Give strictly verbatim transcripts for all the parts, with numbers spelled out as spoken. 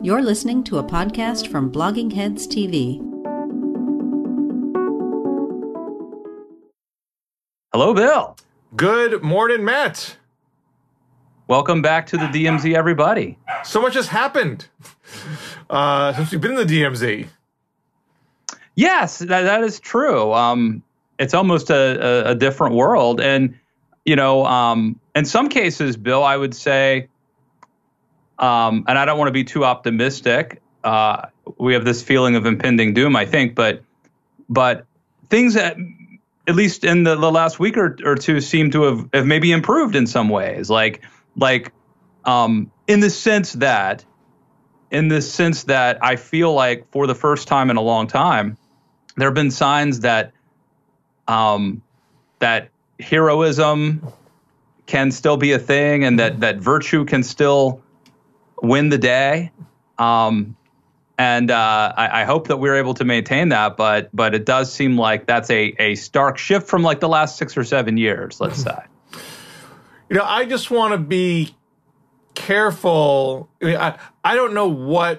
You're listening to a podcast from Blogging Heads T V. Hello, Bill. Good morning, Matt. Welcome back to the D M Z, everybody. So much has happened uh, since we've been in the D M Z. Yes, that, that is true. Um, it's almost a, a, a different world. And, you know, um, in some cases, Bill, I would say, um, and I don't want to be too optimistic. Uh, we have this feeling of impending doom, I think. But but things that, at least in the, the last week or, or two, seem to have, have maybe improved in some ways. Like, like um, in the sense that, in the sense that I feel like for the first time in a long time, there have been signs that um, that heroism can still be a thing, and that that virtue can still win the day. Um, and uh, I, I hope that we're able to maintain that. But but it does seem like that's a a stark shift from like the last six or seven years, let's say. You know, I just want to be careful. I mean, I, I don't know what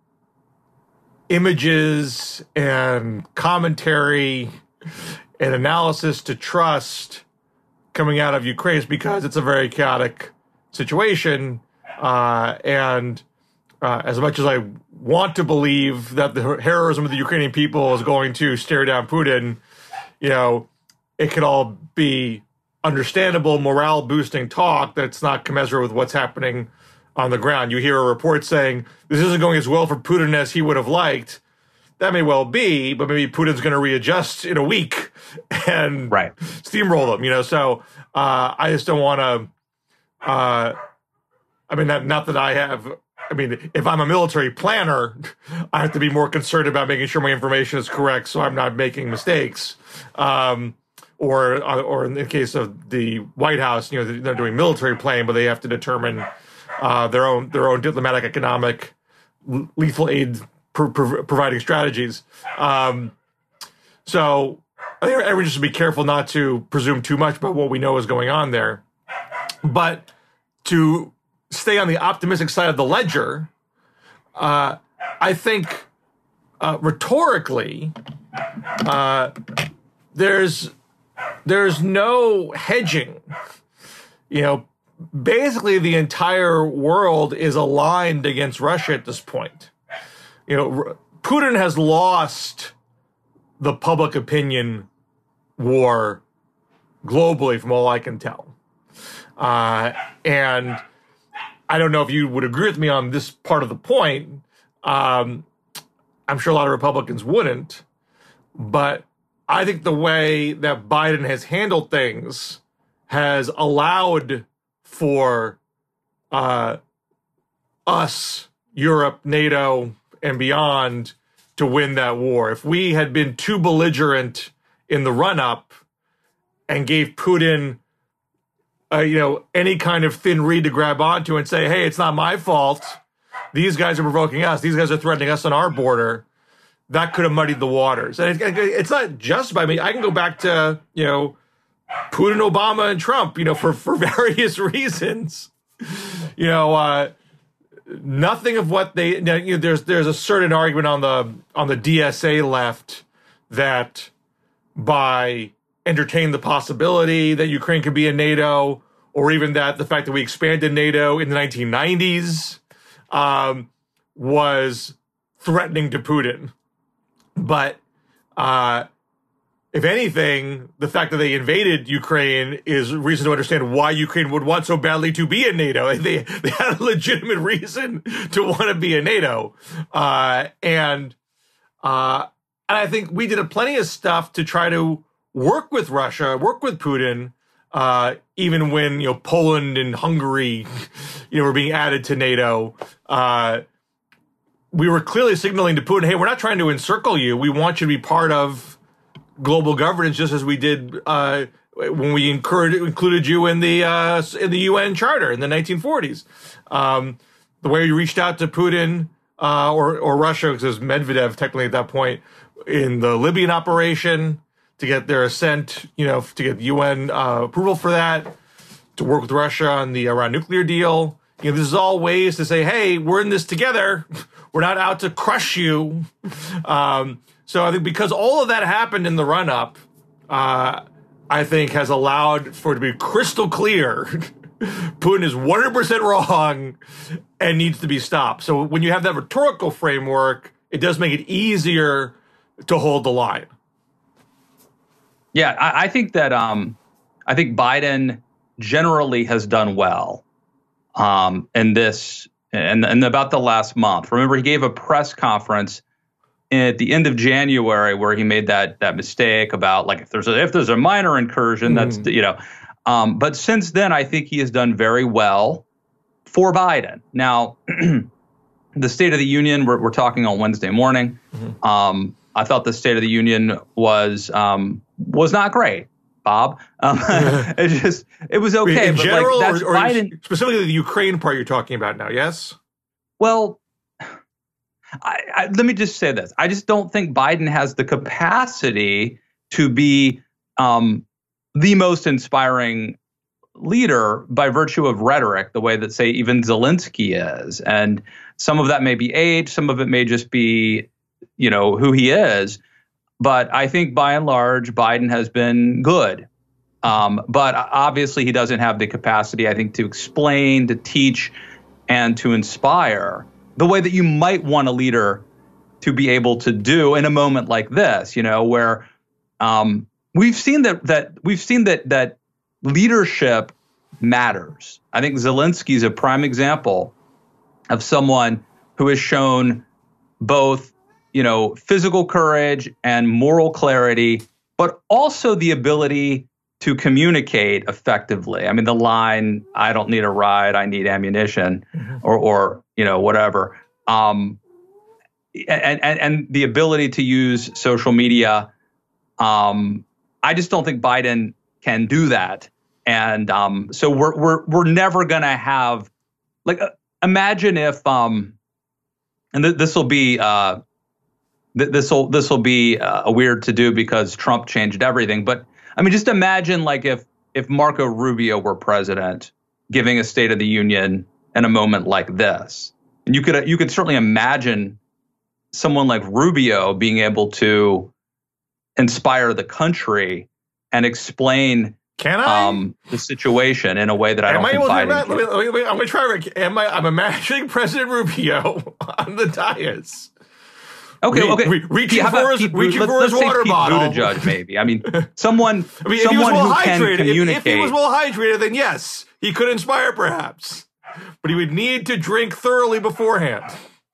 images and commentary and analysis to trust coming out of Ukraine, because it's a very chaotic situation. Uh, and uh, as much as I want to believe that the heroism of the Ukrainian people is going to stare down Putin, you know, it could all be understandable, morale-boosting talk that's not commensurate with what's happening on the ground. You hear a report saying this isn't going as well for Putin as he would have liked. That may well be, but maybe Putin's going to readjust in a week and right. steamroll them. You know, so uh, I just don't want to. Uh, I mean, not, not that I have. I mean, if I'm a military planner, I have to be more concerned about making sure my information is correct, so I'm not making mistakes. Um, or, or in the case of the White House, you know, they're doing military planning, but they have to determine uh, their own their own diplomatic, economic, lethal aid pro- pro- providing strategies. Um, so I think everyone just should be careful not to presume too much about what we know is going on there. But to stay on the optimistic side of the ledger, uh, I think uh, rhetorically, uh, there's there's no hedging. You know, basically the entire world is aligned against Russia at this point. You know, Putin has lost the public opinion war globally, from all I can tell. Uh, and I don't know if you would agree with me on this part of the point. Um, I'm sure a lot of Republicans wouldn't, but I think the way that Biden has handled things has allowed for uh, us, Europe, NATO, and beyond to win that war. If we had been too belligerent in the run-up and gave Putin, uh, you know, any kind of thin reed to grab onto and say, hey, it's not my fault. These guys are provoking us. These guys are threatening us on our border. That could have muddied the waters. And it, it's not just by me. I can go back to, you know, Putin, Obama, and Trump, you know, for, for various reasons. You know, uh, nothing of what they, you know, there's there's a certain argument on the on the D S A left that by entertaining the possibility that Ukraine could be in NATO, or even that the fact that we expanded NATO in the nineteen nineties um, was threatening to Putin. But uh, if anything, the fact that they invaded Ukraine is reason to understand why Ukraine would want so badly to be in NATO. They they had a legitimate reason to want to be in NATO, uh, and uh, and I think we did a plenty of stuff to try to work with Russia, work with Putin, uh, even when you know Poland and Hungary, you know, were being added to NATO. Uh, we were clearly signaling to Putin, hey, we're not trying to encircle you. We want you to be part of global governance, just as we did uh, when we incurred, included you in the uh, in the U N Charter in the nineteen forties. Um, the way we reached out to Putin uh, or or Russia, because it was Medvedev technically at that point, in the Libyan operation, to get their assent, you know, to get U N uh, approval for that, to work with Russia on the Iran nuclear deal. You know, this is all ways to say, hey, we're in this together. we're not out to crush you. Um, so I think because all of that happened in the run-up, uh, I think has allowed for it to be crystal clear Putin is one hundred percent wrong and needs to be stopped. So when you have that rhetorical framework, it does make it easier to hold the line. Yeah, I, I think that um, I think Biden generally has done well um, in this and, and about the last month. Remember, he gave a press conference at the end of January where he made that that mistake about like if there's a, if there's a minor incursion, that's Mm. you know. Um, but since then, I think he has done very well for Biden. Now, the State of the Union, we're, we're talking on Wednesday morning. Mm-hmm. Um, I thought the State of the Union was um, was not great, Bob. Um, it just it was okay. In but general, like, that's or, or Biden. specifically the Ukraine part you're talking about now, yes? Well, I, I, let me just say this. I just don't think Biden has the capacity to be um, the most inspiring leader by virtue of rhetoric, the way that, say, even Zelensky is. And some of that may be age, some of it may just be, you know, who he is. But I think by and large, Biden has been good. Um, but obviously, he doesn't have the capacity, I think, to explain, to teach, and to inspire the way that you might want a leader to be able to do in a moment like this, you know, where um, we've seen that that we've seen that that leadership matters. I think Zelensky is a prime example of someone who has shown both, you know, physical courage and moral clarity, but also the ability to communicate effectively. I mean, the line, I don't need a ride, I need ammunition, mm-hmm. or, or, you know, whatever. Um, and, and, and the ability to use social media. Um, I just don't think Biden can do that. And um, so we're, we're, we're never going to have, like, uh, imagine if, um, and th- this will be, uh, th- this will, this will be uh, weird to do because Trump changed everything. But I mean, just imagine like if if Marco Rubio were president, giving a State of the Union in a moment like this, and you could you could certainly imagine someone like Rubio being able to inspire the country and explain Can I? Um, the situation in a way that I Am don't I think able to Biden ima- can. let me- let me- I'm going to try. Rick. Am I? I'm imagining President Rubio on the dais. Okay, Re- okay. re- reaching Yeah, how about for his- Pete Buttigieg? reaching let's, for his let's say water Pete bottle. Buttigieg, maybe. I mean, someone, I mean, if he was someone well who can hydrated, if, communicate. if he was well hydrated, then yes, he could inspire, perhaps. But he would need to drink thoroughly beforehand.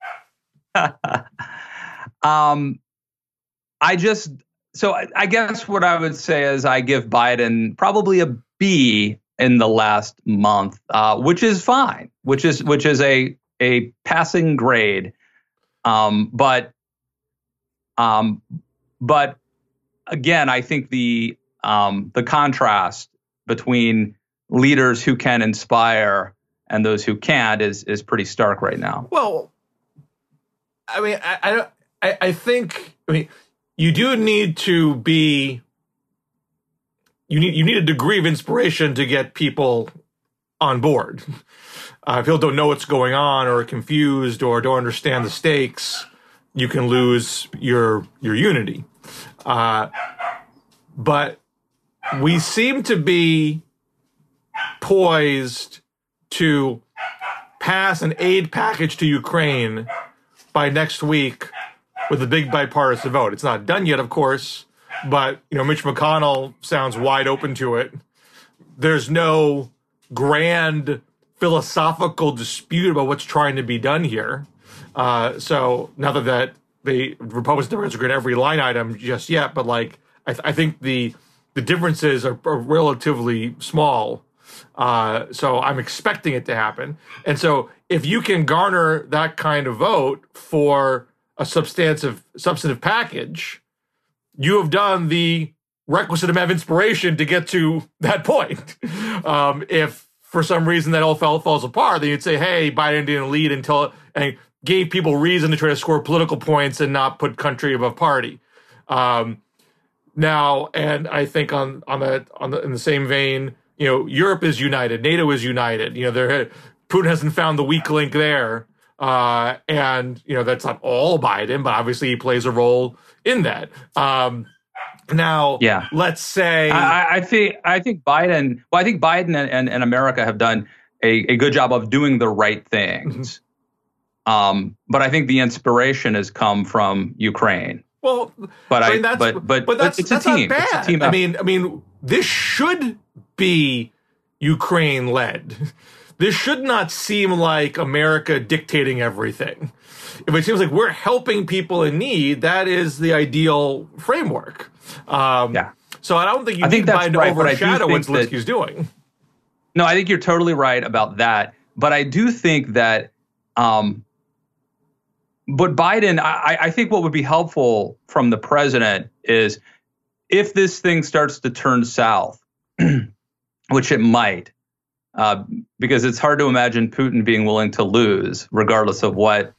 um, I just so I, I guess what I would say is I give Biden probably a B in the last month, uh, which is fine, which is which is a a passing grade, um, but. Um, but again, I think the um, the contrast between leaders who can inspire and those who can't is is pretty stark right now. Well, I mean, I I, I think I mean you do need to be you need you need a degree of inspiration to get people on board. Uh, if people don't know what's going on, or are confused, or don't understand the stakes, you can lose your your unity. Uh, but we seem to be poised to pass an aid package to Ukraine by next week with a big bipartisan vote. It's not done yet, of course, but you know, Mitch McConnell sounds wide open to it. There's no grand philosophical dispute about what's trying to be done here. Uh, so not that, that the Republicans Democrats agree on every line item just yet, but like I, th- I think the the differences are, are relatively small. Uh, so I'm expecting it to happen. And so if you can garner that kind of vote for a substantive substantive package, you have done the requisite amount of inspiration to get to that point. Um, if for some reason that all fell, falls apart, then you'd say, hey, Biden didn't lead until and gave people reason to try to score political points and not put country above party. Um, now, and I think on on the on the in the same vein, you know, Europe is united, NATO is united. You know, there Putin hasn't found the weak link there, Uh, and, you know, that's not all Biden, but obviously he plays a role in that. Um, now, yeah. let's say... I, I think I think Biden, well, I think Biden and, and, and America have done a, a good job of doing the right things. Mm-hmm. Um, but I think the inspiration has come from Ukraine. Well, but I I, mean, that's, but, but, but that's, it's that's a team. not bad. It's a team I mean, I mean, this should be Ukraine-led. This should not seem like America dictating everything. If it seems like we're helping people in need, that is the ideal framework. Um, yeah. So I don't think you I think need that's Biden right, to overshadow what that, Zelensky's doing. No, I think you're totally right about that. But I do think that, um, but Biden, I, I think what would be helpful from the president is if this thing starts to turn south, which it might, uh, because it's hard to imagine Putin being willing to lose, regardless of what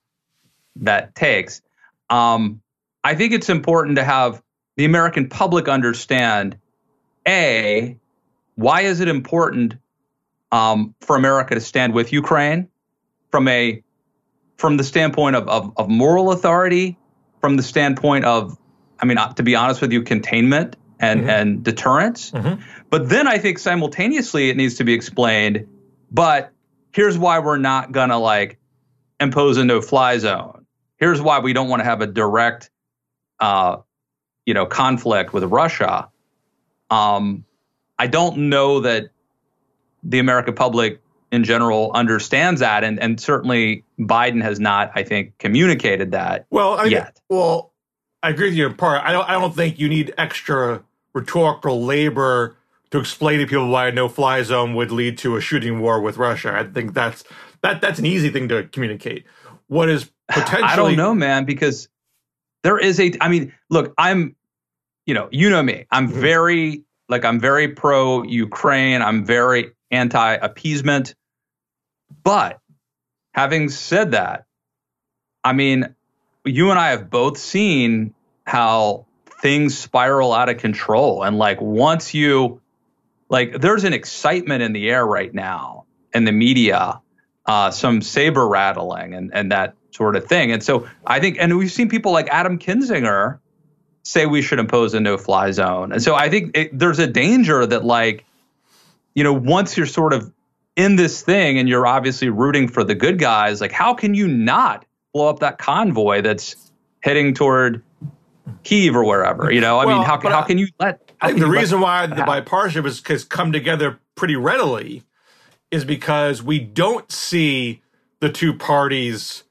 that takes. Um, I think it's important to have the American public understand, A, why is it important um, for America to stand with Ukraine from a from the standpoint of, of, of moral authority, from the standpoint of, I mean, to be honest with you, containment and, mm-hmm. and deterrence. Mm-hmm. But then I think simultaneously it needs to be explained, but here's why we're not going to like impose a no-fly zone. Here's why we don't want to have a direct, uh, you know, conflict with Russia. Um, I don't know that the American public in general understands that, and, and certainly Biden has not, I think, communicated that well, I mean, yet. Well, I agree with you in part. I don't. I don't think you need extra rhetorical labor to explain to people why a no-fly zone would lead to a shooting war with Russia. I think that's that that's an easy thing to communicate. What is potentially? I don't know, man, because there is a. I mean, look, I'm, you know, you know me. I'm mm-hmm. very like I'm very pro-Ukraine. I'm very anti-appeasement. But having said that, I mean, you and I have both seen how things spiral out of control. And like once you, like there's an excitement in the air right now in the media, uh, some saber rattling and, and that sort of thing. And so I think, and we've seen people like Adam Kinzinger say we should impose a no-fly zone. And so I think it, there's a danger that like, you know, once you're sort of in this thing and you're obviously rooting for the good guys, like how can you not blow up that convoy that's heading toward Kyiv or wherever? You know, I well, mean, how can how can you let? I think the reason why the bipartisanship has, has come together pretty readily is because we don't see the two parties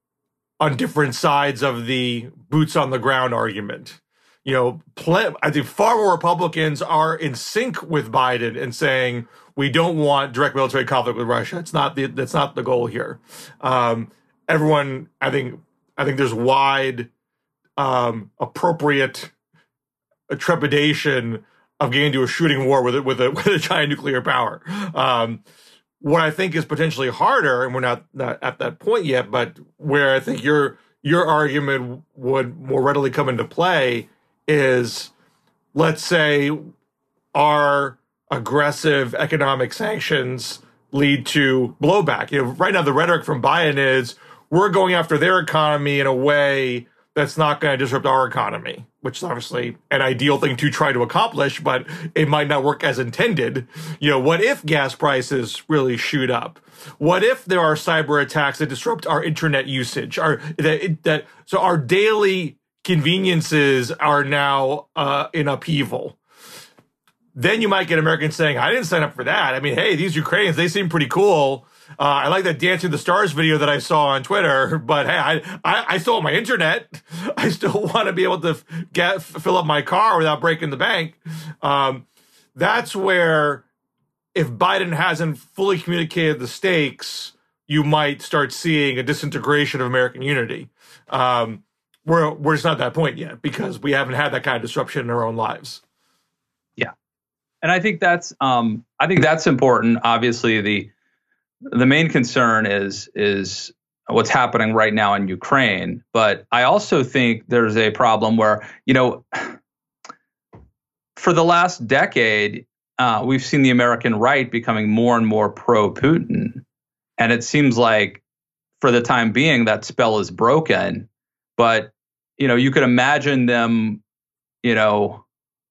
on different sides of the boots on the ground argument. You know, pl- I think far more Republicans are in sync with Biden and saying we don't want direct military conflict with Russia. It's not the that's not the goal here. Um, everyone, I think, I think there's wide, um, appropriate trepidation of getting into a shooting war with it with a with a giant nuclear power. Um, what I think is potentially harder, and we're not, not at that point yet, but where I think your your argument would more readily come into play is, let's say, our aggressive economic sanctions lead to blowback. You know, right now the rhetoric from Biden is we're going after their economy in a way that's not going to disrupt our economy, which is obviously an ideal thing to try to accomplish, but it might not work as intended. You know, what if gas prices really shoot up? What if there are cyber attacks that disrupt our internet usage? Our, that, that so our daily conveniences are now uh, in upheaval. Then you might get Americans saying, I didn't sign up for that. I mean, hey, these Ukrainians, they seem pretty cool. Uh, I like that Dancing the Stars video that I saw on Twitter, but hey, I, I, I still have my internet. I still want to be able to get fill up my car without breaking the bank. Um, that's where, if Biden hasn't fully communicated the stakes, you might start seeing a disintegration of American unity. Um, we're, we're just not at that point yet because we haven't had that kind of disruption in our own lives. Yeah. And I think that's, um, I think that's important. Obviously, the, the main concern is, is what's happening right now in Ukraine. But I also think there's a problem where, you know, for the last decade, uh, we've seen the American right becoming more and more pro-Putin. And it seems like for the time being, that spell is broken. But, you know, you could imagine them, you know,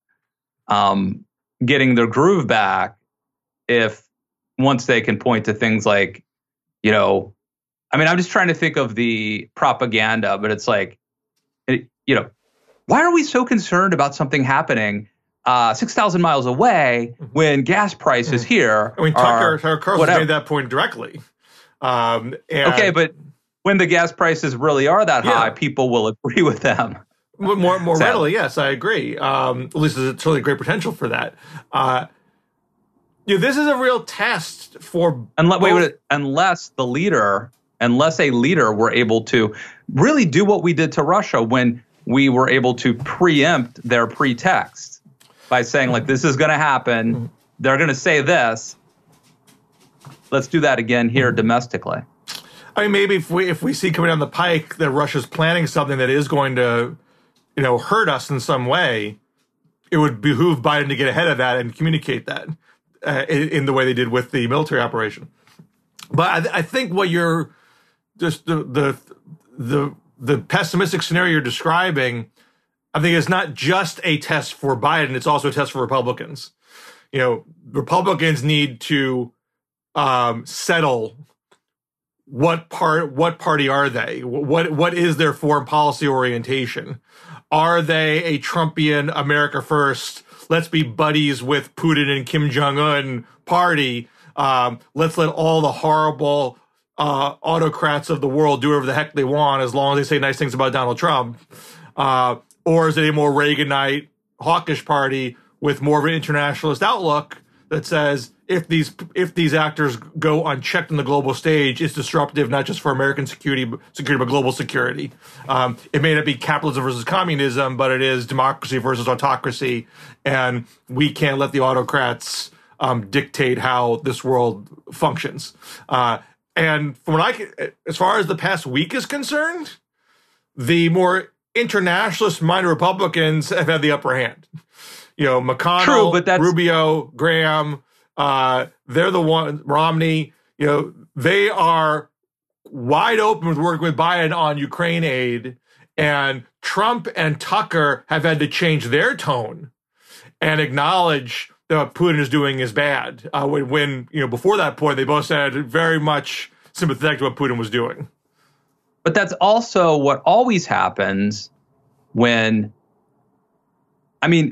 um, getting their groove back if once they can point to things like, you know, I mean, I'm just trying to think of the propaganda, but it's like, it, you know, why are we so concerned about something happening uh, six thousand miles away when gas prices mm-hmm. here I mean, Tucker, Tucker Carlson made that point directly. Um, and okay, but when the gas prices really are that high, yeah. people will agree with them. More, more so. readily, yes, I agree. Um, at least there's really great potential for that. Uh, you know, this is a real test for unless, wait, wait, unless the leader, unless a leader were able to really do what we did to Russia when we were able to preempt their pretext by saying, like, this is going to happen. Mm-hmm. They're going to say this. Let's do that again here mm-hmm. domestically. I mean, maybe if we if we see coming down the pike that Russia's planning something that is going to, you know, hurt us in some way, it would behoove Biden to get ahead of that and communicate that uh, in, in the way they did with the military operation. But I, th- I think what you're just the the the the pessimistic scenario you're describing, I think is not just a test for Biden; it's also a test for Republicans. You know, Republicans need to um, settle. What part? What party are they? What what is their foreign policy orientation? Are they a Trumpian America First? Let's be buddies with Putin and Kim Jong-un party. Um, let's let all the horrible uh, autocrats of the world do whatever the heck they want as long as they say nice things about Donald Trump. Uh, or is it a more Reaganite, hawkish party with more of an internationalist outlook that says, if these if these actors go unchecked on the global stage, it's disruptive not just for American security, security but global security. Um, it may not be capitalism versus communism, but it is democracy versus autocracy, and we can't let the autocrats um, dictate how this world functions. Uh, and from what I can, as far as the past week is concerned, the more internationalist-minded Republicans have had the upper hand. You know, McConnell, True, but that's- Rubio, Graham. Uh, they're the one, Romney, you know, they are wide open with working with Biden on Ukraine aid, and Trump and Tucker have had to change their tone and acknowledge that what Putin is doing is bad. Uh, when, when, you know, before that point, they both said very much sympathetic to what Putin was doing. But that's also what always happens when, I mean,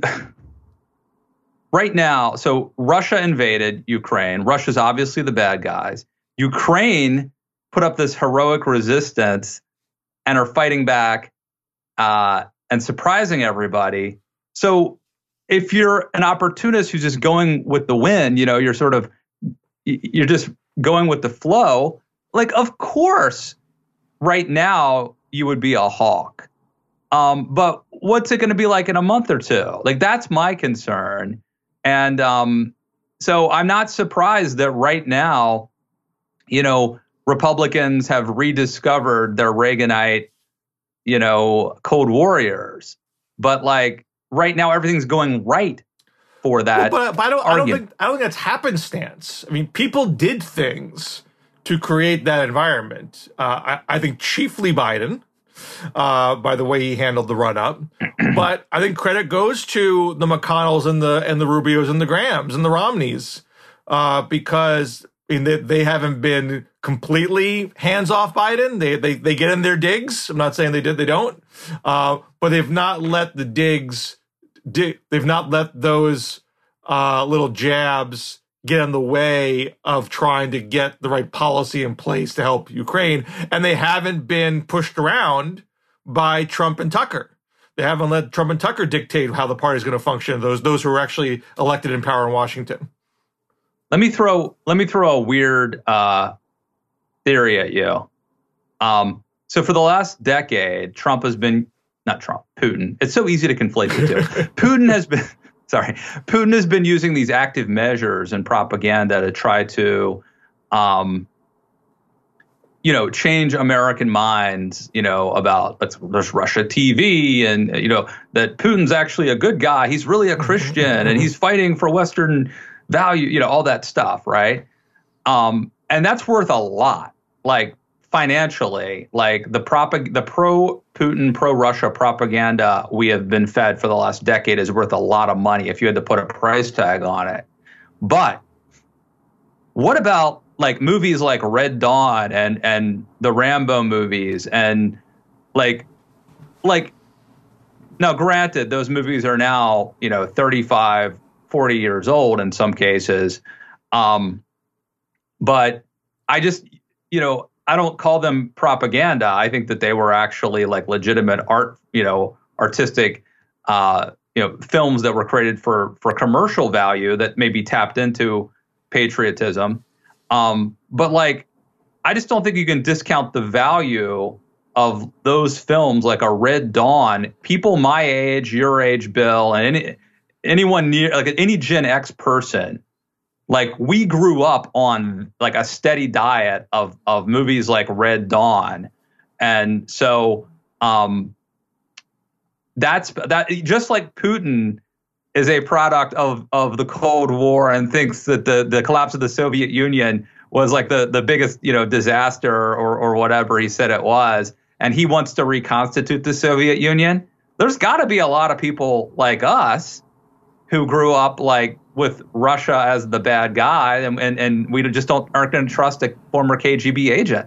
right now, so Russia invaded Ukraine. Russia's obviously the bad guys. Ukraine put up this heroic resistance and are fighting back uh, and surprising everybody. So if you're an opportunist who's just going with the wind, you know, you're sort of, you're just going with the flow. Like, of course, right now you would be a hawk. Um, but what's it going to be like in a month or two? Like, that's my concern. And um, so I'm not surprised that right now, you know, Republicans have rediscovered their Reaganite, you know, Cold Warriors. But like right now, everything's going right for that. Well, but, but I don't, I don't think I don't think that's happenstance. I mean, people did things to create that environment. Uh, I, I think chiefly Biden. Uh, by the way he handled the run up, but I think credit goes to the McConnells and the and the Rubios and the Grahams and the Romneys uh, because I mean, they, they haven't been completely hands off Biden. They they they get in their digs. I'm not saying they did, they don't, uh, but they've not let the digs. Dig, they've not let those uh, little jabs get in the way of trying to get the right policy in place to help Ukraine. And they haven't been pushed around by Trump and Tucker. They haven't let Trump and Tucker dictate how the party is going to function, those those who are actually elected in power in Washington. Let me throw let me throw a weird uh, theory at you. Um, so for the last decade, Trump has been, not Trump, Putin. It's so easy to conflate the two. Putin has been... Sorry, Putin has been using these active measures and propaganda to try to, um, you know, change American minds, you know, about let's, there's Russia T V and, you know, that Putin's actually a good guy. He's really a Christian and he's fighting for Western value, you know, all that stuff. Right. Um, and that's worth a lot, like financially, like the propag- the pro-Putin, pro-Russia propaganda we have been fed for the last decade is worth a lot of money if you had to put a price tag on it. But what about like movies like Red Dawn and and the Rambo movies and like like now granted those movies are now, you know, thirty-five, forty years old in some cases. Um, but I just, you know, I don't call them propaganda. I think that they were actually like legitimate art, you know, artistic, uh, you know, films that were created for for commercial value that maybe tapped into patriotism. Um, but like, I just don't think you can discount the value of those films, like a Red Dawn. People my age, your age, Bill, and any anyone near, like any Gen X person. Like we grew up on like a steady diet of of movies like Red Dawn, and so um, that's that. Just like Putin is a product of of the Cold War and thinks that the the collapse of the Soviet Union was like the the biggest, you know, disaster or or whatever he said it was, and he wants to reconstitute the Soviet Union. There's got to be a lot of people like us who grew up like with Russia as the bad guy, and and, and we just don't aren't going to trust a former K G B agent.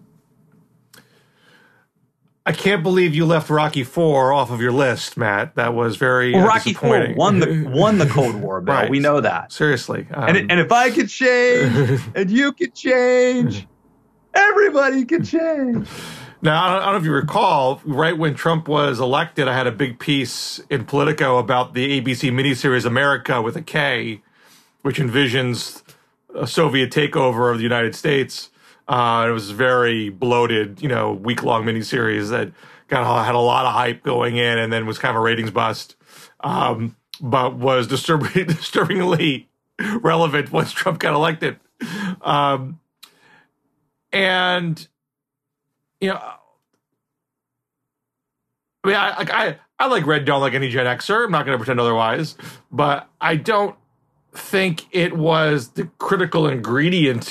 I can't believe you left Rocky four off of your list, Matt. That was very well, uh, Rocky four won the won the Cold War, Bill. Right. We know that. Seriously. Um, and and if I could change, and you could change, everybody could change. Now, I don't, I don't know if you recall, right when Trump was elected, I had a big piece in Politico about the A B C miniseries America with a K, which envisions a Soviet takeover of the United States. Uh, it was very bloated, you know, week-long miniseries that got had a lot of hype going in and then was kind of a ratings bust, um, but was disturbing, disturbingly relevant once Trump got elected. Um, and... You know, I mean, I, I I like Red Dawn like any Gen Xer. I'm not going to pretend otherwise, but I don't think it was the critical ingredient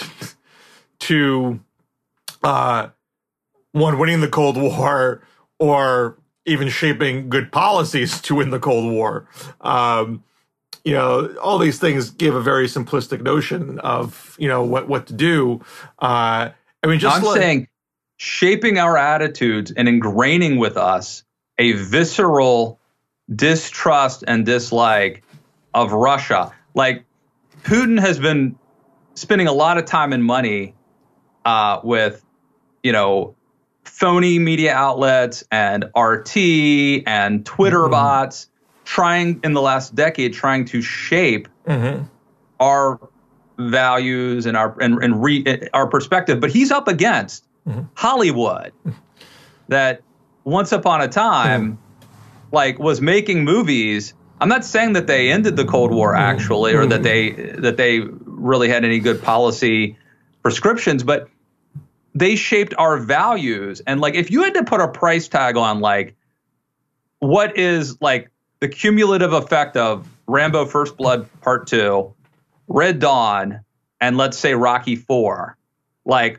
to uh, one winning the Cold War or even shaping good policies to win the Cold War. Um, you know, all these things give a very simplistic notion of, you know, what what to do. Uh, I mean, just I'm like, saying. Shaping our attitudes and ingraining with us a visceral distrust and dislike of Russia. Like Putin has been spending a lot of time and money uh, with, you know, phony media outlets and R T and Twitter mm-hmm. bots, trying in the last decade, trying to shape mm-hmm. our values and our and, and re, our perspective. But he's up against Mm-hmm. Hollywood, that once upon a time, mm-hmm. like was making movies. I'm not saying that they ended the Cold War actually, mm-hmm. or that they that they really had any good policy prescriptions, but they shaped our values. And like, if you had to put a price tag on like what is like the cumulative effect of Rambo: First Blood Part Two, Red Dawn, and let's say Rocky Four, like.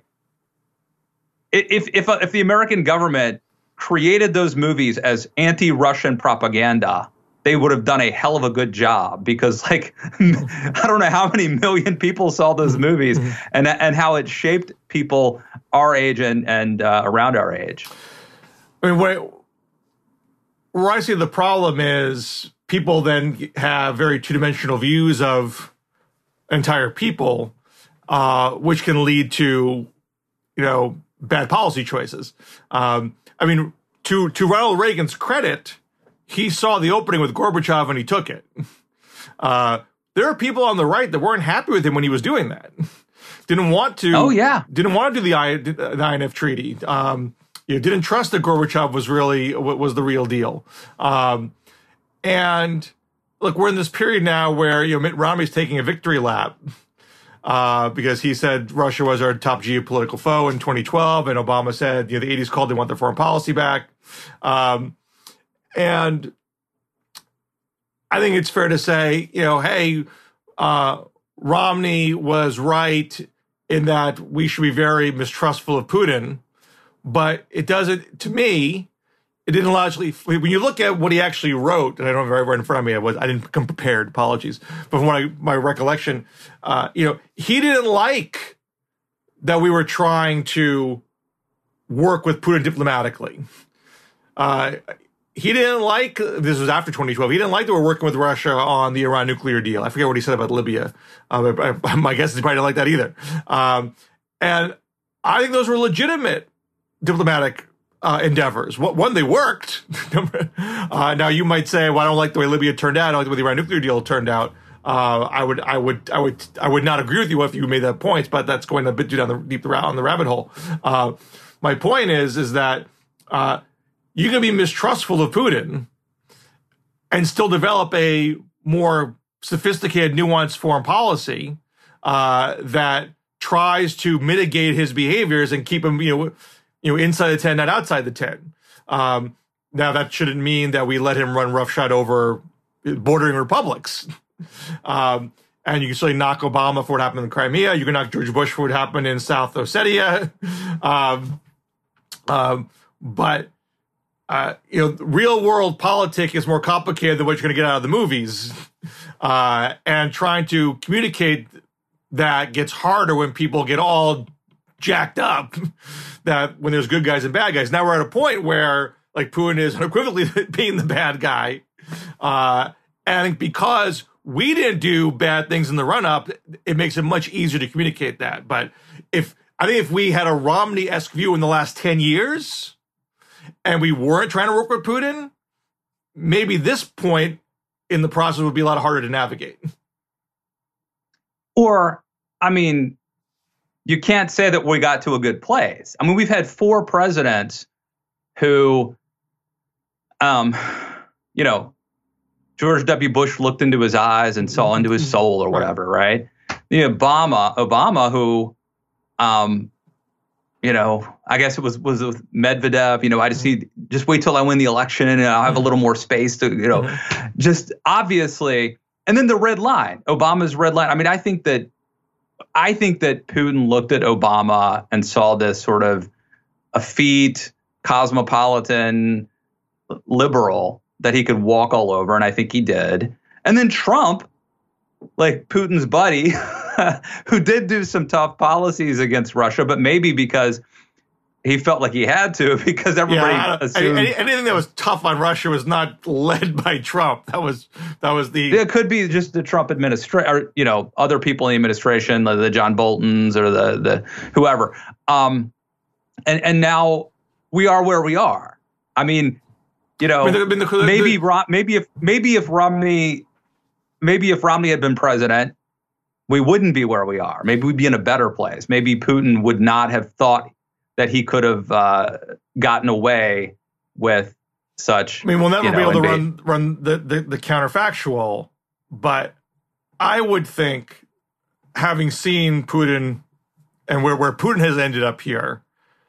If if if the American government created those movies as anti-Russian propaganda, they would have done a hell of a good job because, like, I don't know how many million people saw those movies and and how it shaped people our age and and uh, around our age. I mean, where, where I see the problem is people then have very two-dimensional views of entire people, uh, which can lead to, you know, bad policy choices. Um, I mean, to to Ronald Reagan's credit, he saw the opening with Gorbachev and he took it. Uh, there are people on the right that weren't happy with him when he was doing that. Didn't want to. Oh yeah. Didn't want to do the I, the I N F treaty. Um, you know, didn't trust that Gorbachev was really was the real deal. Um, and look, we're in this period now where, you know, Mitt Romney's taking a victory lap. Uh, because he said Russia was our top geopolitical foe in twenty twelve, and Obama said, you know, the eighties called, they want their foreign policy back. Um, and I think it's fair to say, you know, hey, uh, Romney was right in that we should be very mistrustful of Putin. but it doesn't, to me, it didn't logically, when you look at what he actually wrote, and I don't have it right in front of me, I, was, I didn't come prepared, apologies, but from what I, my recollection, uh, you know, he didn't like that we were trying to work with Putin diplomatically. Uh, he didn't like, this was after twenty twelve, he didn't like that we're working with Russia on the Iran nuclear deal. I forget what he said about Libya. Uh, I, my guess is he probably didn't like that either. Um, and I think those were legitimate diplomatic uh, endeavors. One, they worked. uh, now you might say, well, I don't like the way Libya turned out. I don't like the way the Iran nuclear deal turned out. Uh, I would, I would, I would, I would not agree with you if you made that point, but that's going a bit too down the deep on the rabbit hole. Uh, my point is, is that uh, you can be mistrustful of Putin and still develop a more sophisticated, nuanced foreign policy uh, that tries to mitigate his behaviors and keep him, you know, you know, inside the tent, not outside the tent. Um, now that shouldn't mean that we let him run roughshod over bordering republics. Um, and you can certainly knock Obama for what happened in Crimea. You can knock George Bush for what happened in South Ossetia. Um, um, but, uh, you know, real world politics is more complicated than what you're going to get out of the movies. Uh, and trying to communicate that gets harder when people get all jacked up, that when there's good guys and bad guys. Now we're at a point where, like, Putin is unequivocally being the bad guy. Uh, and I think because we didn't do bad things in the run-up, it makes it much easier to communicate that. But if I think if we had a Romney-esque view in the last ten years and we weren't trying to work with Putin, maybe this point in the process would be a lot harder to navigate. Or, I mean, you can't say that we got to a good place. I mean, we've had four presidents who, um, you know, George W. Bush looked into his eyes and saw into his soul or whatever, right? The Obama, Obama, who, um, you know, I guess it was was with Medvedev. You know, I just need just wait till I win the election and I'll have a little more space to, you know, just obviously. And then the red line, Obama's red line. I mean, I think that I think that Putin looked at Obama and saw this sort of effete, cosmopolitan liberal that he could walk all over, and I think he did. And then Trump, like Putin's buddy, who did do some tough policies against Russia, but maybe because he felt like he had to, because everybody yeah, assumed any, anything that was tough on Russia was not led by Trump. That was that was the. It could be just the Trump administration, or you know, other people in the administration, the, the John Boltons or the the whoever. Um, and and now we are where we are. I mean. You know, I mean, the, the, maybe the, maybe if maybe if Romney maybe if Romney had been president, we wouldn't be where we are. Maybe we'd be in a better place. Maybe Putin would not have thought that he could have uh, gotten away with such. I mean, we'll never you know, be able to invade. run run the, the the counterfactual, but I would think, having seen Putin and where where Putin has ended up here,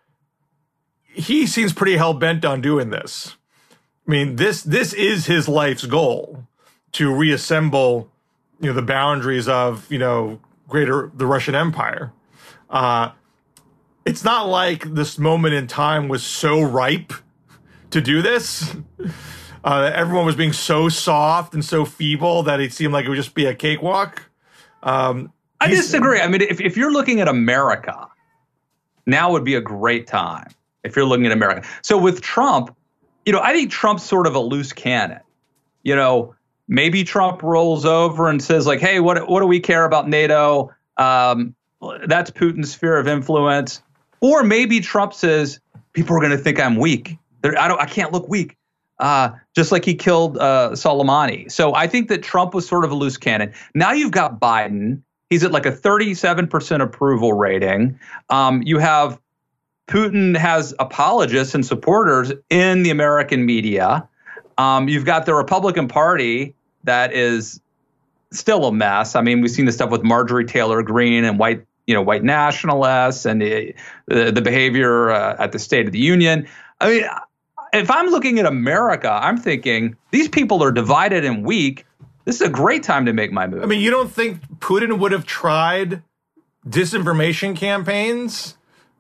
he seems pretty hell bent on doing this. I mean, this this is his life's goal, to reassemble, you know, the boundaries of, you know, greater the Russian Empire. Uh, it's not like this moment in time was so ripe to do this. Uh, everyone was being so soft and so feeble that it seemed like it would just be a cakewalk. Um, I disagree. I mean, if if you're looking at America, now would be a great time. If you're looking at America, so with Trump. You know, I think Trump's sort of a loose cannon. You know, maybe Trump rolls over and says, like, hey, what what do we care about NATO? Um, that's Putin's sphere of influence. Or maybe Trump says, people are going to think I'm weak. They're, I don't, I can't look weak. Uh, just like he killed uh, Soleimani. So I think that Trump was sort of a loose cannon. Now you've got Biden. He's at like a thirty-seven percent approval rating. Um, you have Putin has apologists and supporters in the American media. Um, you've got the Republican Party that is still a mess. I mean, we've seen the stuff with Marjorie Taylor Greene and white, you know, white nationalists, and the the, the behavior uh, at the State of the Union. I mean, if I'm looking at America, I'm thinking these people are divided and weak. This is a great time to make my move. I mean, you don't think Putin would have tried disinformation campaigns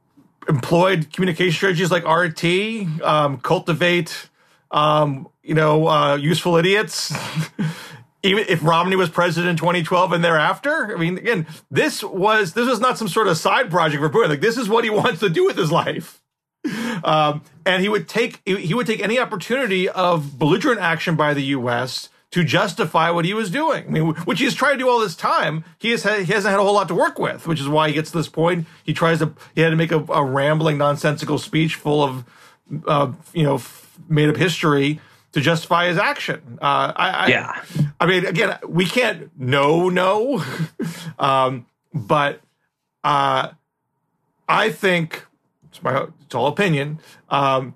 employed communication strategies like R T, um, cultivate, um, you know, uh, useful idiots. Even if Romney was president in twenty twelve and thereafter, I mean, again, this was this was not some sort of side project for Putin. Like, this is what he wants to do with his life, um, and he would take he would take any opportunity of belligerent action by the U S to justify what he was doing. I mean, which he's tried to do all this time. He has had, he hasn't had a whole lot to work with, which is why he gets to this point. He tries to he had to make a, a rambling, nonsensical speech full of uh, you know made up history to justify his action. Uh, I, I, yeah. I mean, again, we can't know, no, um, but uh, I think it's my it's all opinion. Um,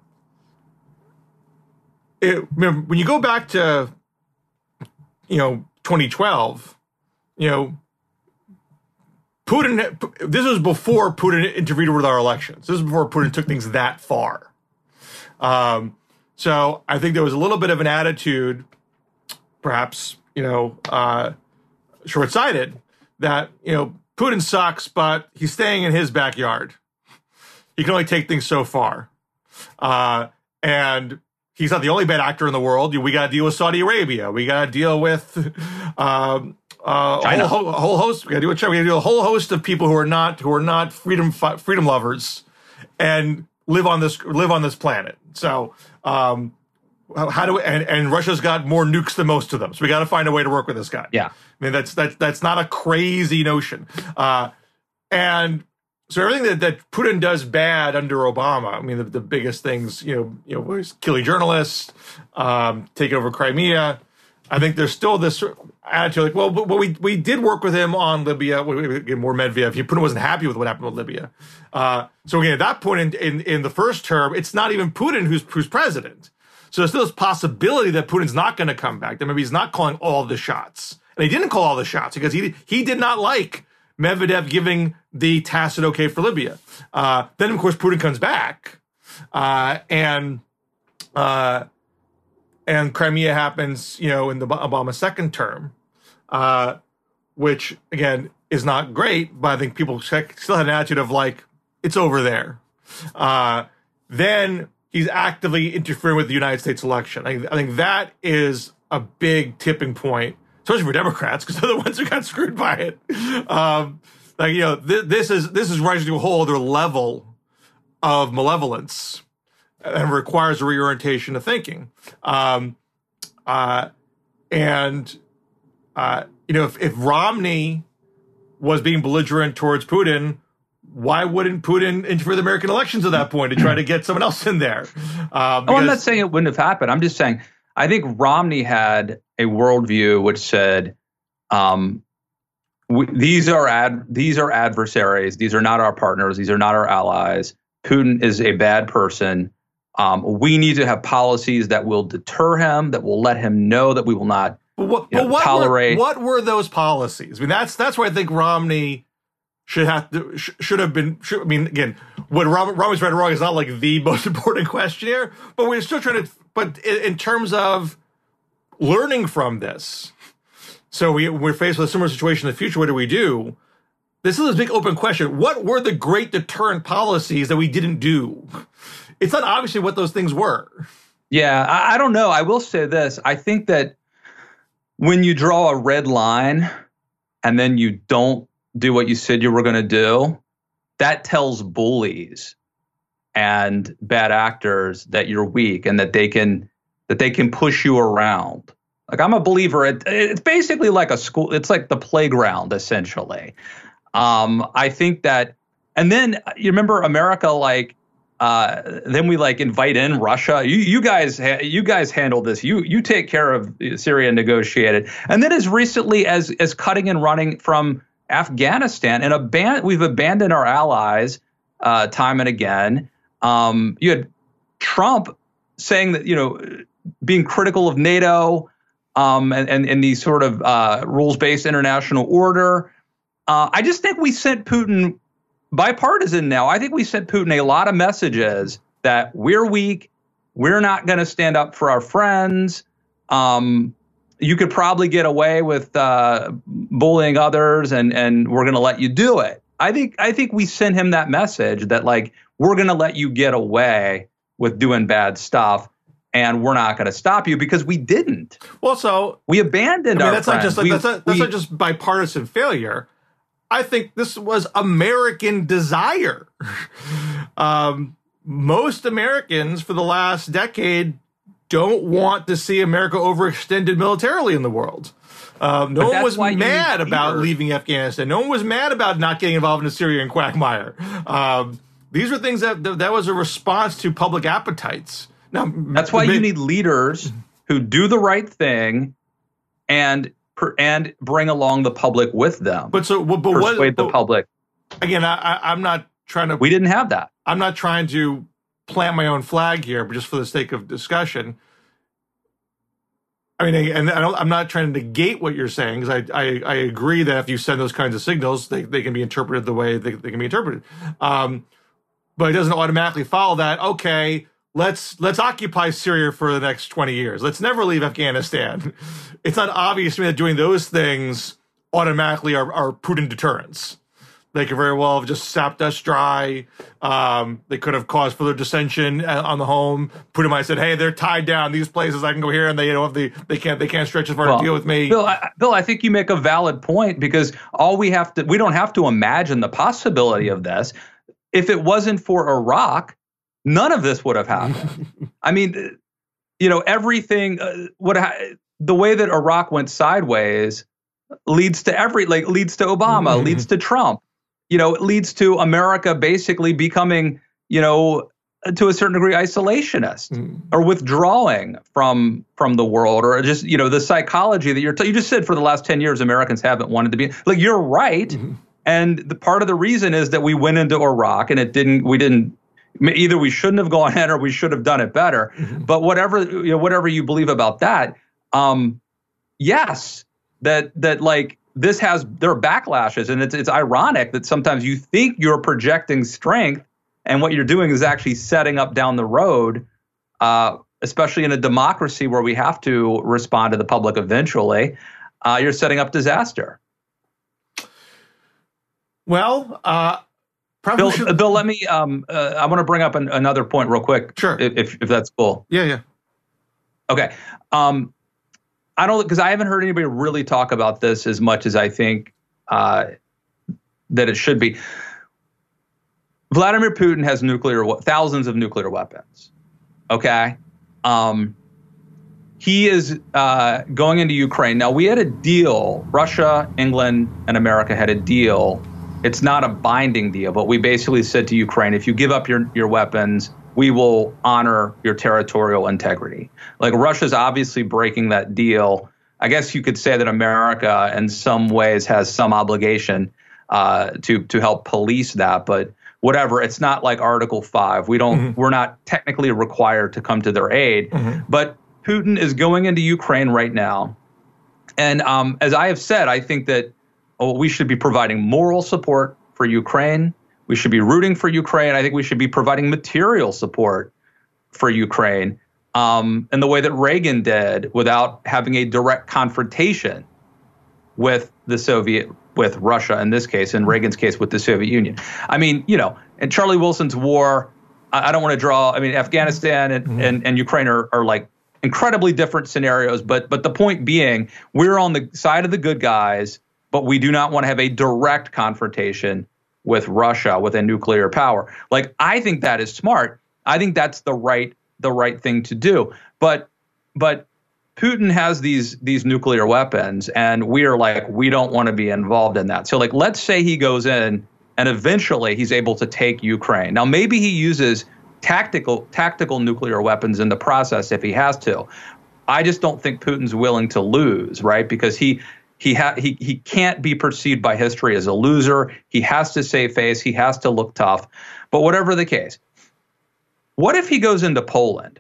it, remember, when you go back to you know twenty twelve, you know, Putin. This was before Putin interfered with our elections. This is before Putin took things that far. Um, So I think there was a little bit of an attitude, perhaps, you know, uh, short-sighted, that, you know, Putin sucks, but he's staying in his backyard. He can only take things so far. Uh, and he's not the only bad actor in the world. We got to deal with Saudi Arabia. We got to deal with um, uh, a, whole, a whole host. We got to deal with China. We got to deal with a whole host of people who are not who are not freedom freedom lovers and live on this live on this planet. So. Um, how do we, and, and Russia's got more nukes than most of them. So we got to find a way to work with this guy. Yeah. I mean, that's, that's, that's not a crazy notion. Uh, and so everything that, that Putin does bad under Obama, I mean, the, the biggest things, you know, you know, was killing journalists, um, taking over Crimea. I think there's still this attitude like, well, but, but we, we did work with him on Libya. We, we get more Medvedev. Putin wasn't happy with what happened with Libya. Uh, so again, at that point in, in, in the first term, it's not even Putin who's, who's president. So there's still this possibility that Putin's not going to come back, that maybe he's not calling all the shots. And he didn't call all the shots because he, he did not like Medvedev giving the tacit okay for Libya. Uh, then, of course, Putin comes back uh, and, uh, And Crimea happens, you know, in the Obama second term, uh, which, again, is not great. But I think people still had an attitude of, like, it's over there. Uh, then he's actively interfering with the United States election. I, I think that is a big tipping point, especially for Democrats, because they're the ones who got screwed by it. Um, like, you know, th- this is this is rising to a whole other level of malevolence. And requires a reorientation of thinking. Um, uh, and, uh, you know, if, if Romney was being belligerent towards Putin, why wouldn't Putin interfere with American elections at that point to try to get someone else in there? Uh, oh, I'm not saying it wouldn't have happened. I'm just saying I think Romney had a worldview which said, um, we, these are ad, these are adversaries. These are not our partners. These are not our allies. Putin is a bad person. Um, we need to have policies that will deter him, that will let him know that we will not but what, you know, but what tolerate. Were, what were those policies? I mean, that's that's where I think Romney should have to, sh- should have been. Should, I mean, again, what Rom, Romney's right or wrong is not like the most important question here, but we're still trying to. But in, in terms of learning from this, so we we're faced with a similar situation in the future. What do we do? This is a big open question. What were the great deterrent policies that we didn't do? It's not obviously what those things were. Yeah, I, I don't know. I will say this. I think that when you draw a red line and then you don't do what you said you were going to do, that tells bullies and bad actors that you're weak and that they can that they can push you around. Like, I'm a believer. It, it's basically like a school. It's like the playground, essentially. Um, I think that, and then you remember America, like, Uh, then we like invite in Russia. You, you guys, ha- you guys handle this. You, you take care of Syria and negotiate it. And then as recently as as cutting and running from Afghanistan, and aban- we've abandoned our allies uh, time and again. Um, you had Trump saying that, you know, being critical of NATO um, and, and and these sort of uh, rules-based international order. Uh, I just think we sent Putin. Bipartisan now, I think we sent Putin a lot of messages that we're weak, we're not going to stand up for our friends. Um, you could probably get away with uh, bullying others, and and we're going to let you do it. I think I think we sent him that message that, like, we're going to let you get away with doing bad stuff, and we're not going to stop you, because we didn't. Well, so we abandoned I mean, our that's friends. not just like, we, that's, not, that's we, not just bipartisan failure. I think this was American desire. um, most Americans for the last decade don't want to see America overextended militarily in the world. Um, no one was mad about leaving Afghanistan. No one was mad about not getting involved in the Syrian quagmire. Um, these were things that that was a response to public appetites. Now, that's why you need leaders who do the right thing and and bring along the public with them. But so, but persuade what, the but, public. Again, I, I, I'm not trying to. We didn't have that. I'm not trying to plant my own flag here, but just for the sake of discussion. I mean, and I don't, I'm not trying to negate what you're saying, because I, I I agree that if you send those kinds of signals, they, they can be interpreted the way they, they can be interpreted. Um, but it doesn't automatically follow that, okay, let's let's occupy Syria for the next twenty years. Let's never leave Afghanistan. It's not obvious to me that doing those things automatically are, are prudent deterrents. They could very well have just sapped us dry. Um, they could have caused further dissension on the home. Putin might have said, "Hey, they're tied down. These places, I can go here, and they you know if they they can't they can't stretch as far well, to deal with me." Bill, I, Bill, I think you make a valid point, because all we have to we don't have to imagine the possibility of this. If it wasn't for Iraq, none of this would have happened. I mean, you know, everything uh, would ha- the way that Iraq went sideways leads to every like leads to Obama, mm-hmm. leads to Trump. You know, it leads to America basically becoming, you know, to a certain degree isolationist mm. or withdrawing from from the world, or just, you know, the psychology that you're t- you just said for the last ten years, Americans haven't wanted to be like, you're right. Mm-hmm. And the part of the reason is that we went into Iraq and it didn't we didn't either we shouldn't have gone in or we should have done it better. Mm-hmm. But whatever, you know, whatever you believe about that. Um, yes, that that like. This has there are backlashes, and it's it's ironic that sometimes you think you're projecting strength, and what you're doing is actually setting up down the road, uh, especially in a democracy where we have to respond to the public eventually. Uh, you're setting up disaster. Well, uh, probably Bill, should... Bill, let me. Um, uh, I want to bring up an, another point real quick. Sure, if if that's cool. Yeah, yeah. Okay. Um, I don't, because I haven't heard anybody really talk about this as much as I think uh, that it should be. Vladimir Putin has nuclear, thousands of nuclear weapons. Okay. Um, he is uh, going into Ukraine. Now, we had a deal. Russia, England, and America had a deal. It's not a binding deal, but we basically said to Ukraine, if you give up your, your weapons, we will honor your territorial integrity. Like, Russia's obviously breaking that deal. I guess you could say that America in some ways has some obligation uh, to to help police that, but whatever. It's not like Article five. We don't. Mm-hmm. We're not technically required to come to their aid. Mm-hmm. But Putin is going into Ukraine right now, and um, as I have said, I think that oh, we should be providing moral support for Ukraine. We should be rooting for Ukraine. I think we should be providing material support for Ukraine um, in the way that Reagan did, without having a direct confrontation with the Soviet, with Russia in this case, in Reagan's case with the Soviet Union. I mean, you know, in Charlie Wilson's war, I, I don't want to draw, I mean, Afghanistan and, mm-hmm. and, and Ukraine are, are like incredibly different scenarios. But but the point being, we're on the side of the good guys, but we do not want to have a direct confrontation with Russia, with a nuclear power. Like, I think that is smart. I think that's the right the right thing to do. But but Putin has these these nuclear weapons, and we are like, we don't want to be involved in that. So, like, let's say he goes in and eventually he's able to take Ukraine. Now, maybe he uses tactical tactical nuclear weapons in the process if he has to. I just don't think Putin's willing to lose, right? Because he He, ha- he he can't be perceived by history as a loser. He has to save face. He has to look tough. But whatever the case, what if he goes into Poland?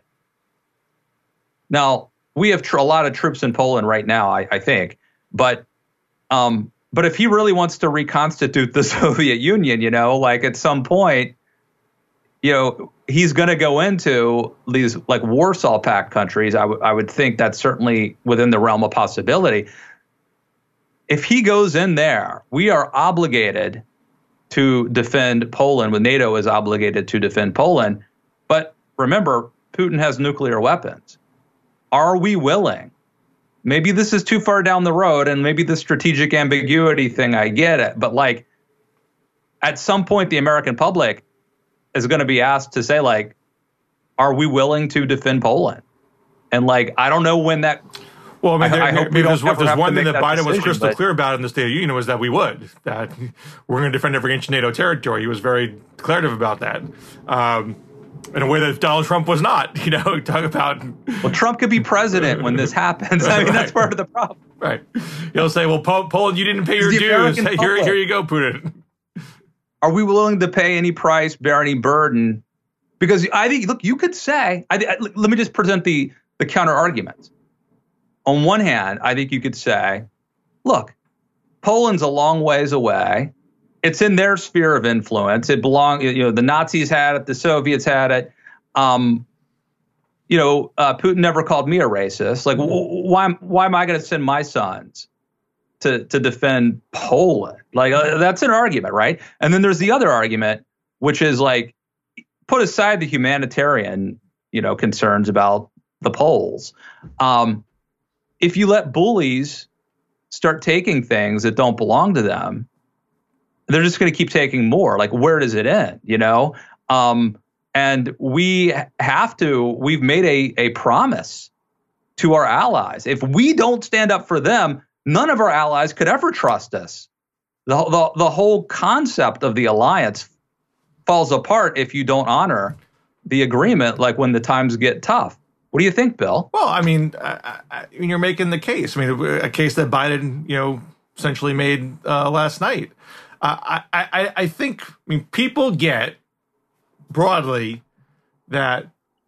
Now, we have tr- a lot of troops in Poland right now, I, I think. But um, but if he really wants to reconstitute the Soviet Union, you know, like at some point, you know, he's going to go into these like Warsaw Pact countries. I, w- I would think that's certainly within the realm of possibility. If he goes in there, we are obligated to defend Poland when NATO is obligated to defend Poland. But remember, Putin has nuclear weapons. Are we willing? Maybe this is too far down the road, and maybe the strategic ambiguity thing, I get it. But like, at some point, the American public is going to be asked to say, like, are we willing to defend Poland? And like, I don't know when that. Well, I mean, there, I, I hope I mean, there's, don't there's one thing that, that Biden decision, was crystal but, clear about in the State of the Union was that we would, that we're going to defend every inch of NATO territory. He was very declarative about that. Um, in a way that Donald Trump was not, you know, talk about. Well, Trump could be president when this happens. I mean, right. That's part of the problem. Right. He'll say, well, Poland, you didn't pay your dues. Hey, here, here you go, Putin. Are we willing to pay any price, bear any burden? Because I think, look, you could say, I, I, let me just present the, the counter arguments. On one hand, I think you could say, look, Poland's a long ways away. It's in their sphere of influence. It belongs, you know, the Nazis had it, the Soviets had it. Um, you know, uh, Putin never called me a racist. Like, w- why, why am I going to send my sons to, to defend Poland? Like, uh, that's an argument, right? And then there's the other argument, which is like, put aside the humanitarian, you know, concerns about the Poles. Um, if you let bullies start taking things that don't belong to them, they're just going to keep taking more. Like, where does it end? You know? Um, and we have to, we've made a, a promise to our allies. If we don't stand up for them, none of our allies could ever trust us. The, the, the whole concept of the alliance falls apart if you don't honor the agreement, like when the times get tough. What do you think, Bill? Well, I mean, I, I mean, you're making the case. I mean, a case that Biden, you know, essentially made uh, last night. Uh, I, I, I think, I mean, people get broadly that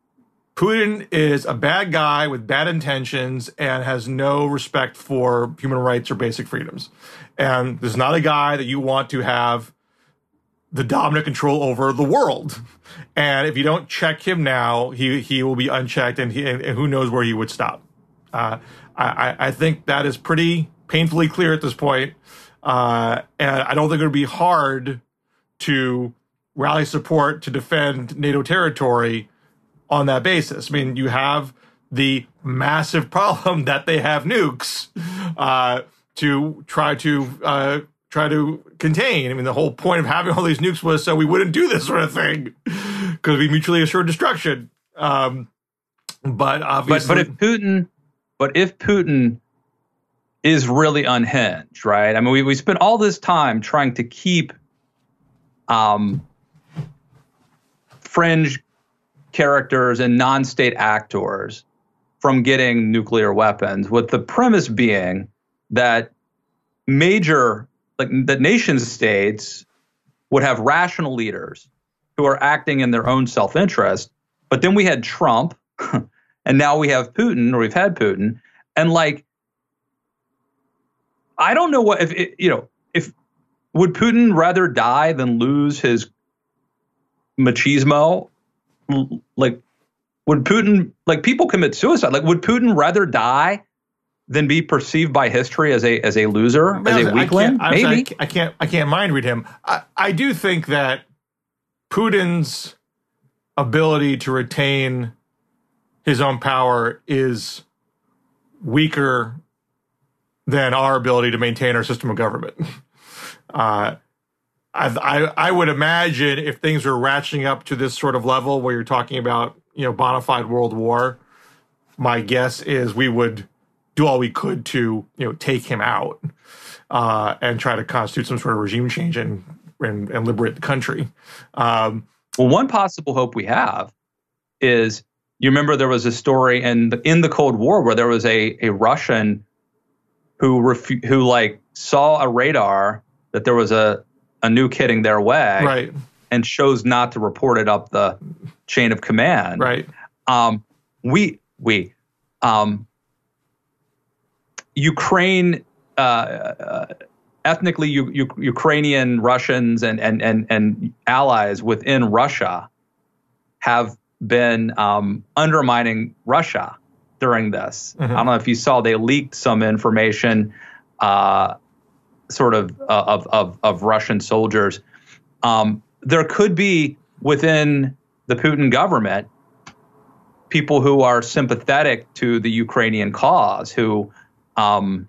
Putin is a bad guy with bad intentions and has no respect for human rights or basic freedoms. And this is not a guy that you want to have the dominant control over the world. And if you don't check him now, he he will be unchecked, and, he, and who knows where he would stop. Uh, I, I think that is pretty painfully clear at this point. Uh, and I don't think it would be hard to rally support to defend NATO territory on that basis. I mean, you have the massive problem that they have nukes uh, to try to uh, try to contain. I mean, the whole point of having all these nukes was so we wouldn't do this sort of thing, because we mutually assured destruction. Um, but obviously, but, but if Putin, but if Putin is really unhinged, right? I mean, we we spent all this time trying to keep um, fringe characters and non-state actors from getting nuclear weapons, with the premise being that major, like that nation states would have rational leaders who are acting in their own self-interest. But then we had Trump, and now we have Putin, or we've had Putin, and like, I don't know what, if it, you know, if would Putin rather die than lose his machismo? Like, would Putin, like, people commit suicide? Like, would Putin rather die than be perceived by history as a as a loser, as a weakling? I Maybe. I can't, I can't I can't mind read him. I, I do think that Putin's ability to retain his own power is weaker than our ability to maintain our system of government. Uh, I, I I would imagine if things are ratcheting up to this sort of level where you're talking about, you know, bona fide world war, my guess is we would do all we could to, you know, take him out uh, and try to constitute some sort of regime change and and, and liberate the country. Um, well, one possible hope we have is, you remember there was a story in the, in the Cold War where there was a a Russian who refu- who like saw a radar that there was a, a nuke hitting their way, right, and chose not to report it up the chain of command. Right. Um, we we um, Ukraine, uh, uh, ethnically U- U- Ukrainian Russians and and and and allies within Russia have been um, undermining Russia during this. Mm-hmm. I don't know if you saw, they leaked some information, uh, sort of, uh, of of of Russian soldiers um, there could be within the Putin government people who are sympathetic to the Ukrainian cause, who um,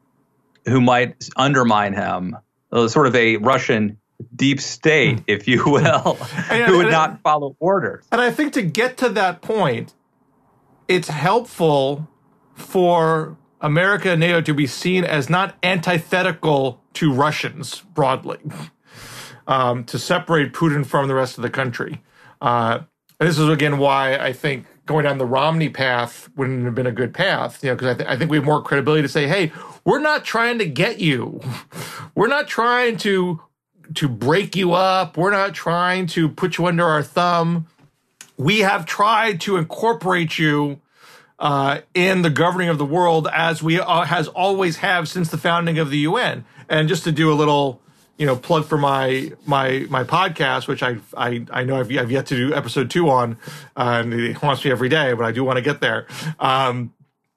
who might undermine him, uh, sort of a Russian deep state, if you will, and, who would and, not follow orders. And I think to get to that point, it's helpful for America and NATO to be seen as not antithetical to Russians broadly, um, to separate Putin from the rest of the country. Uh, and this is, again, why I think going down the Romney path wouldn't have been a good path, you know, because I, th- I think we have more credibility to say, hey, we're not trying to get you. We're not trying to to break you up. We're not trying to put you under our thumb. We have tried to incorporate you uh, in the governing of the world as we uh, has always have since the founding of the U N. And just to do a little, you know, plug for my my my podcast, which I I I know I've, I've yet to do episode two on, uh, and it haunts me every day, but I do want to get there. Um,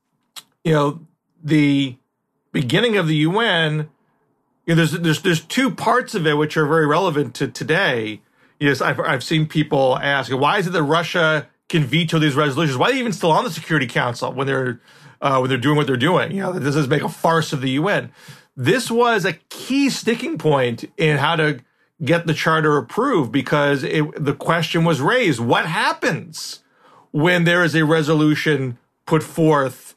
you know, the beginning of the U N. You know, there's there's there's two parts of it which are very relevant to today. Yes, I've I've seen people ask, why is it that Russia can veto these resolutions? Why are they even still on the Security Council when they're uh, when they're doing what they're doing? You know, this is make a farce of the U N. This was a key sticking point in how to get the charter approved, because it, the question was raised: what happens when there is a resolution put forth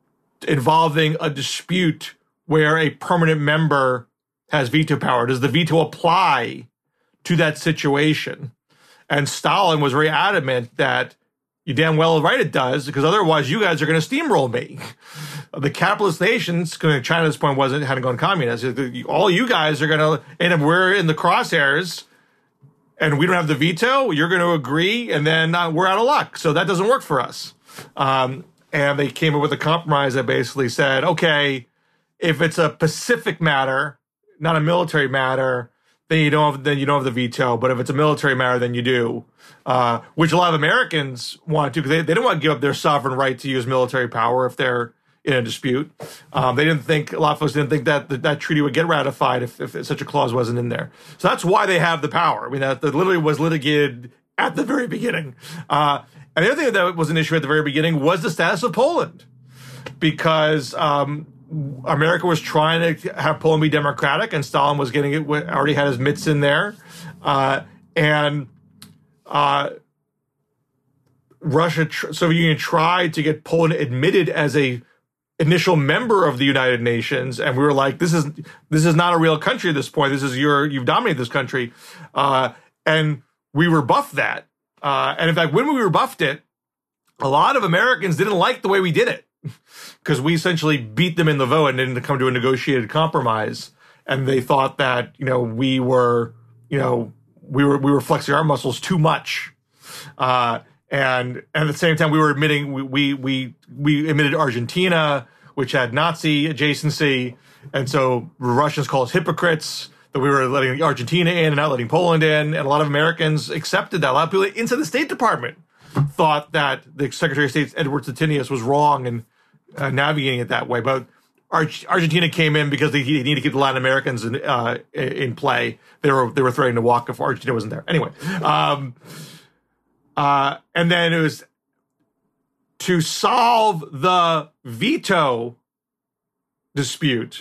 involving a dispute where a permanent member has veto power? Does the veto apply to that situation? And Stalin was very adamant that you damn well right it does, because otherwise you guys are going to steamroll me. The capitalist nations, because China at this point wasn't hadn't gone communist, all you guys are going to, and if we're in the crosshairs and we don't have the veto, you're going to agree, and then uh, we're out of luck. So that doesn't work for us. Um, and they came up with a compromise that basically said, okay, if it's a Pacific matter, not a military matter, then you don't have, then you don't have the veto. But if it's a military matter, then you do, uh, which a lot of Americans want to, because they, they don't want to give up their sovereign right to use military power if they're in a dispute. Um, they didn't think, a lot of folks didn't think that that, that treaty would get ratified if, if such a clause wasn't in there. So that's why they have the power. I mean, that, that literally was litigated at the very beginning. Uh, and the other thing that was an issue at the very beginning was the status of Poland, because um, America was trying to have Poland be democratic, and Stalin was getting it, already had his mitts in there. Uh, and uh, Russia, Soviet Union tried to get Poland admitted as a initial member of the United Nations. And we were like, this is, this is not a real country at this point. This is your, you've dominated this country. Uh, and we rebuffed that. Uh, and in fact, when we rebuffed it, a lot of Americans didn't like the way we did it, because we essentially beat them in the vote and didn't come to a negotiated compromise. And they thought that, you know, we were, you know, we were, we were flexing our muscles too much. Uh, and, and at the same time, we were admitting, we, we, we, we admitted Argentina, which had Nazi adjacency. And so the Russians call us hypocrites, that we were letting Argentina in and not letting Poland in. And a lot of Americans accepted that. A lot of people inside the State Department thought that the Secretary of State, Edward Stettinius, was wrong in uh, navigating it that way. But Ar- Argentina came in because they, they needed to keep the Latin Americans in, uh, in play. They were they were threatening to walk if Argentina wasn't there. Anyway, um, uh, and then it was to solve the veto dispute.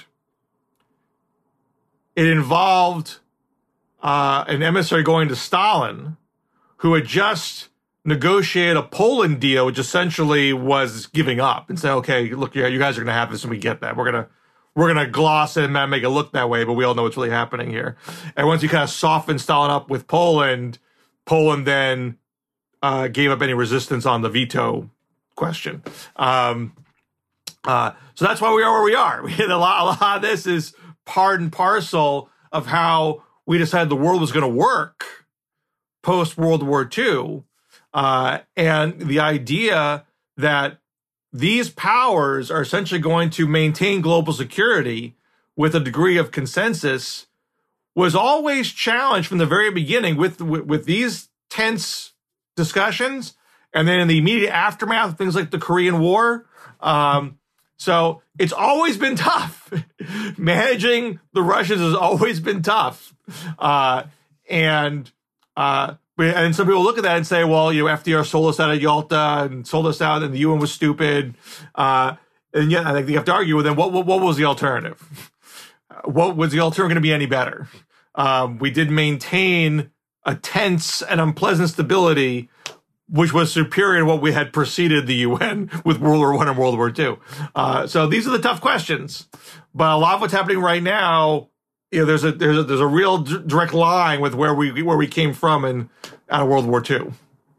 It involved uh, an emissary going to Stalin, who had just negotiated a Poland deal, which essentially was giving up and say, okay, look, yeah, you guys are going to have this and we get that. We're going to we're going to gloss it and not make it look that way, but we all know what's really happening here. And once you kind of soften Stalin up with Poland, Poland then uh, gave up any resistance on the veto question. Um, uh, so that's why we are where we are. We had a lot, a lot of this is part and parcel of how we decided the world was going to work post World War Two. Uh, and the idea that these powers are essentially going to maintain global security with a degree of consensus was always challenged from the very beginning with, with, with these tense discussions. And then in the immediate aftermath of things like the Korean War. Um, so it's always been tough. Managing the Russians has always been tough. Uh, And uh, and some people look at that and say, well, you know, F D R sold us out of Yalta and sold us out, and the U N was stupid. Uh, and yet, I think you have to argue, well, then what, what, what was the alternative? What was the alternative going to be any better? Um, we did maintain a tense and unpleasant stability, which was superior to what we had preceded the U N with World War One and World War Two. Uh, so these are the tough questions. But a lot of what's happening right now, you know, there's a there's a there's a real d- direct line with where we where we came from in out of World War Two.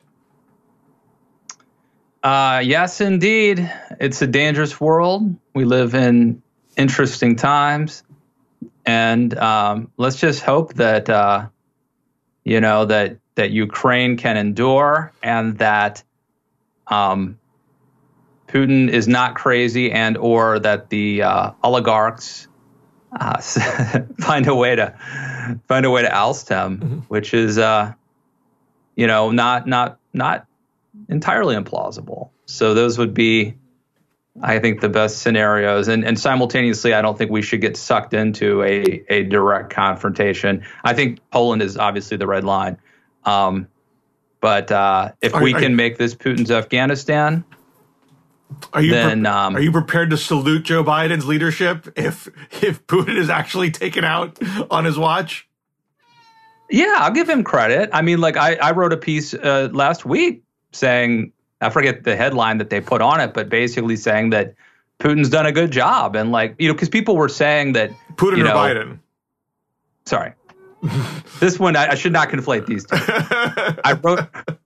Uh, yes, indeed, it's a dangerous world. We live in interesting times, and um, let's just hope that uh, you know that that Ukraine can endure, and that um, Putin is not crazy, and or that the uh, oligarchs uh, find a way to find a way to oust him, mm-hmm. which is, uh, you know, not not not entirely implausible. So those would be, I think, the best scenarios. And and simultaneously, I don't think we should get sucked into a a direct confrontation. I think Poland is obviously the red line. Um, but uh, if are, we can are, make this Putin's Afghanistan, are you then pre- um, are you prepared to salute Joe Biden's leadership if if Putin is actually taken out on his watch? Yeah, I'll give him credit. I mean, like I, I wrote a piece uh, last week saying, I forget the headline that they put on it, but basically saying that Putin's done a good job, and like you know, because people were saying that Putin you know, or Biden. Sorry. This one, I, I should not conflate these two. I wrote,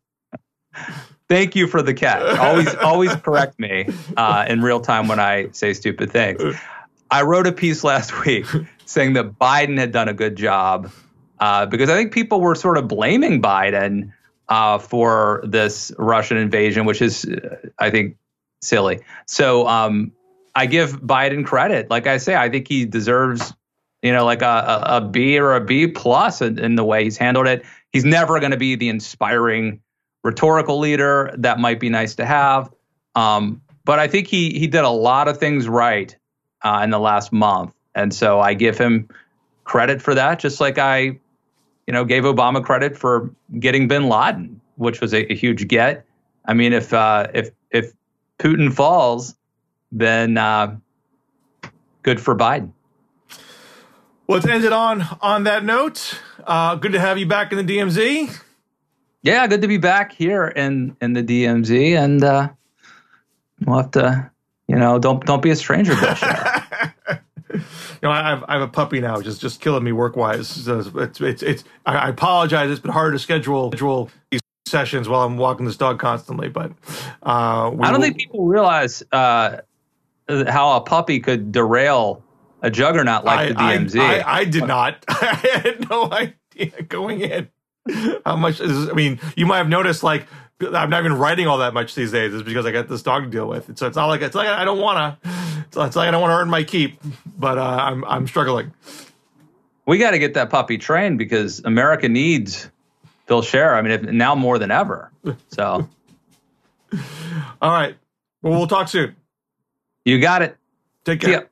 thank you for the catch. Always, always correct me uh, in real time when I say stupid things. I wrote a piece last week saying that Biden had done a good job uh, because I think people were sort of blaming Biden uh, for this Russian invasion, which is, uh, I think, silly. So um, I give Biden credit. Like I say, I think he deserves you know, like a, a, a B or a B plus in, in the way he's handled it. He's never going to be the inspiring rhetorical leader. That might be nice to have. Um, but I think he he did a lot of things right uh, in the last month. And so I give him credit for that, just like I, you know, gave Obama credit for getting bin Laden, which was a, a huge get. I mean, if uh, if if Putin falls, then uh, good for Biden. Well, let's end it on on that note. Uh, good to have you back in the D M Z. Yeah, good to be back here in, in the D M Z, and uh, we'll have to, you know, don't don't be a stranger to it. You know, I have I have a puppy now, just just killing me work wise. So it's it's it's. I apologize. It's been hard to schedule schedule these sessions while I'm walking this dog constantly. But uh, we I don't will, think people realize uh, how a puppy could derail a juggernaut like I, the D M Z. I, I, I did not. I had no idea going in how much. Is, I mean, you might have noticed, like, I'm not even writing all that much these days. It's because I got this dog to deal with. So it's not like it's like I don't want to. It's like I don't want to earn my keep, but uh, I'm I'm struggling. We got to get that puppy trained because America needs Phil Scherer. I mean, if, now more than ever. So, all right. Well, we'll talk soon. You got it. Take care. See ya.